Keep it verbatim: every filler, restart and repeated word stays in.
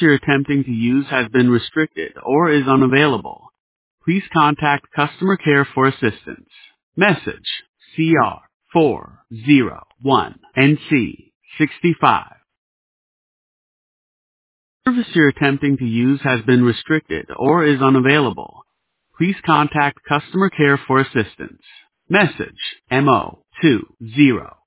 you're attempting to use has been restricted or is unavailable. Please contact customer care for assistance. Message C R four zero one N C sixty-five. Service you're attempting to use has been restricted or is unavailable. Please contact customer care for assistance. Message M O two zero